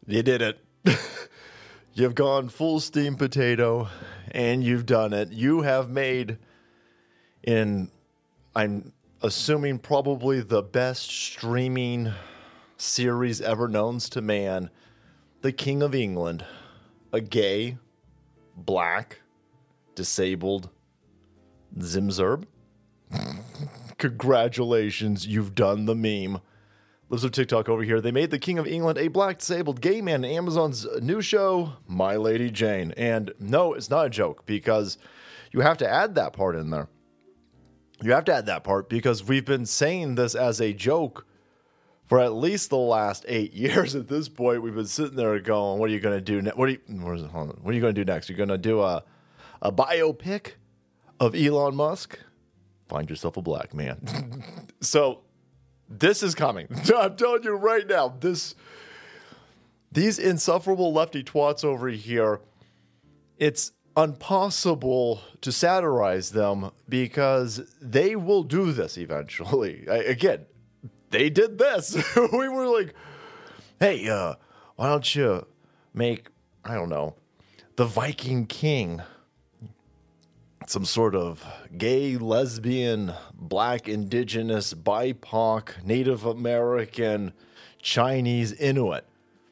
You did it. You've gone full steam potato, and you've done it. You have made, I'm assuming, probably the best streaming series ever known to man, the King of England, a gay, black, disabled Zimzerb. Congratulations, you've done the meme. Lives of TikTok over here. They made the King of England a black, disabled gay man in Amazon's new show, My Lady Jane. And no, it's not a joke, because you have to add that part in there. You have to add that part because we've been saying this as a joke for at least the last 8 years at this point. We've been sitting there going, what are you going to do next? What are you going to do next? You're going to do a biopic of Elon Musk? Find yourself a black man. So this is coming. I'm telling you right now, these insufferable lefty twats over here, it's impossible to satirize them because they will do this eventually. Again, they did this. We were like, hey, why don't you make, I don't know, the Viking King some sort of gay, lesbian, black, indigenous, BIPOC, Native American, Chinese Inuit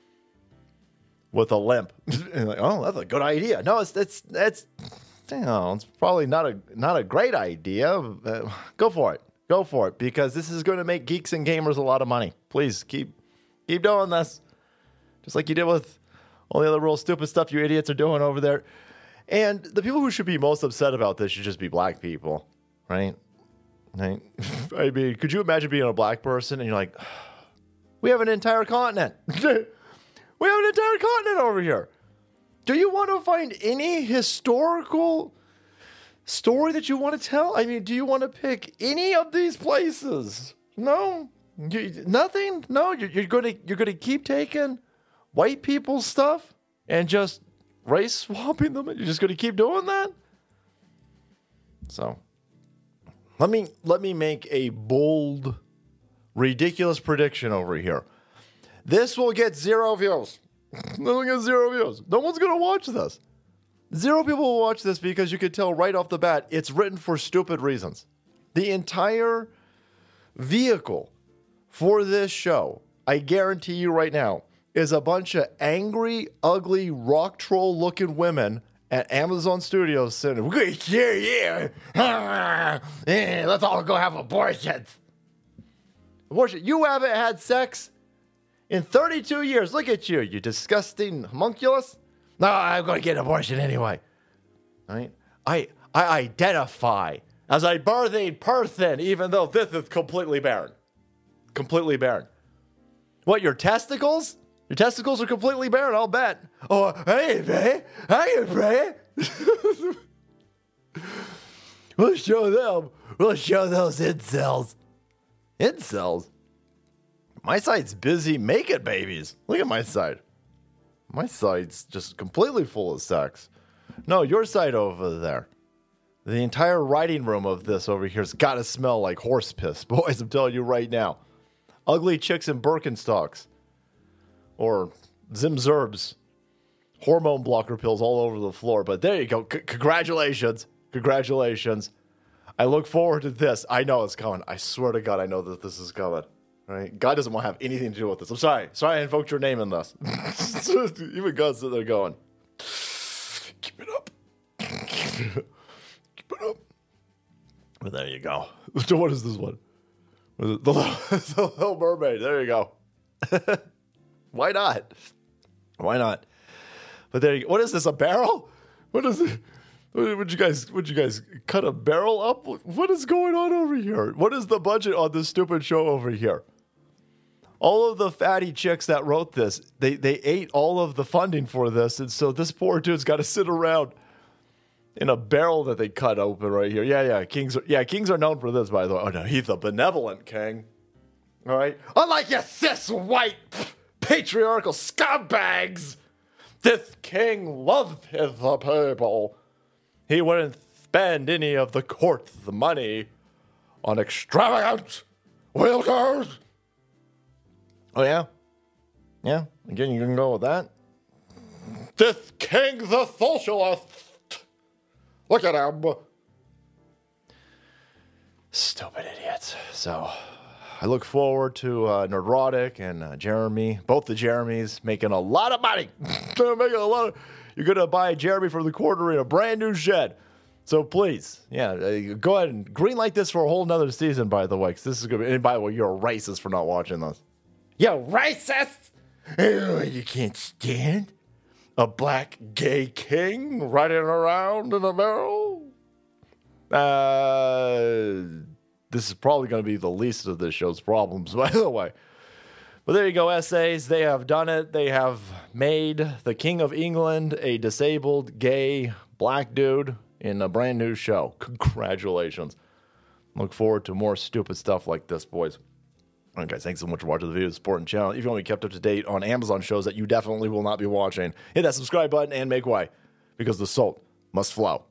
with a limp. And like, oh, that's a good idea. No, it's probably not a great idea. Go for it, because this is going to make geeks and gamers a lot of money. Please keep doing this, just like you did with all the other real stupid stuff you idiots are doing over there. And the people who should be most upset about this should just be black people, right? I mean, could you imagine being a black person and you're like, we have an entire continent. We have an entire continent over here. Do you want to find any historical story that you want to tell? I mean, do you want to pick any of these places? No? Nothing? No? You're going to keep taking white people's stuff and just race swapping them? You're just going to keep doing that? So, let me make a bold, ridiculous prediction over here. This will get 0 views. This will get 0 views. No one's going to watch this. 0 people will watch this because you could tell right off the bat it's written for stupid reasons. The entire vehicle for this show, I guarantee you right now, is a bunch of angry, ugly, rock troll-looking women at Amazon Studios saying, yeah, let's all go have abortions. Abortion. You haven't had sex in 32 years. Look at you, you disgusting homunculus. No, I'm going to get an abortion anyway. All right? I identify as a birthing person, even though this is completely barren. Completely barren. What, your testicles? Your testicles are completely barren, I'll bet. Oh, hey, man. Hey, man. We'll show them. We'll show those incels. Incels? My site's busy making babies. Look at my site. My site's just completely full of sex. No, your site over there. The entire writing room of this over here's got to smell like horse piss. Boys, I'm telling you right now. Ugly chicks in Birkenstocks. Or Zimzerbs. Hormone blocker pills all over the floor. But there you go. Congratulations. Congratulations. I look forward to this. I know it's coming. I swear to God, I know that this is coming. Right? God doesn't want to have anything to do with this. I'm sorry. Sorry I invoked your name in this. Even God's sitting there going, keep it up. Keep it up. But there you go. What is this one? What is it? The Little Mermaid. There you go. Why not? Why not? But there you go. What is this, a barrel? What is it? Would you guys cut a barrel up? What is going on over here? What is the budget on this stupid show over here? All of the fatty chicks that wrote this, they ate all of the funding for this, and so this poor dude's got to sit around in a barrel that they cut open right here. Yeah, kings are known for this, by the way. Oh no, he's a benevolent king. All right, unlike your cis white patriarchal scumbags, this king loved his people. He wouldn't spend any of the court's money on extravagant wheelchairs. Oh, yeah? Yeah, again, you can go with that. This king, the socialist. Look at him. Stupid idiots. So I look forward to Nerdrotic and Jeremy, both the Jeremys, making a lot of money. They're making a lot of. You're going to buy Jeremy for the quarter in a brand new shed. So please, go ahead and greenlight this for a whole nother season, by the way, because this is going to be, and by the way, you're a racist for not watching this. You're racist! You can't stand a black gay king riding around in a barrel? This is probably going to be the least of this show's problems, by the way. But there you go, essays. They have done it. They have made the King of England a disabled, gay, black dude in a brand new show. Congratulations. Look forward to more stupid stuff like this, boys. All right, guys, thanks so much for watching the video, supporting the channel. If you want to be kept up to date on Amazon shows that you definitely will not be watching, hit that subscribe button and make way, because the salt must flow.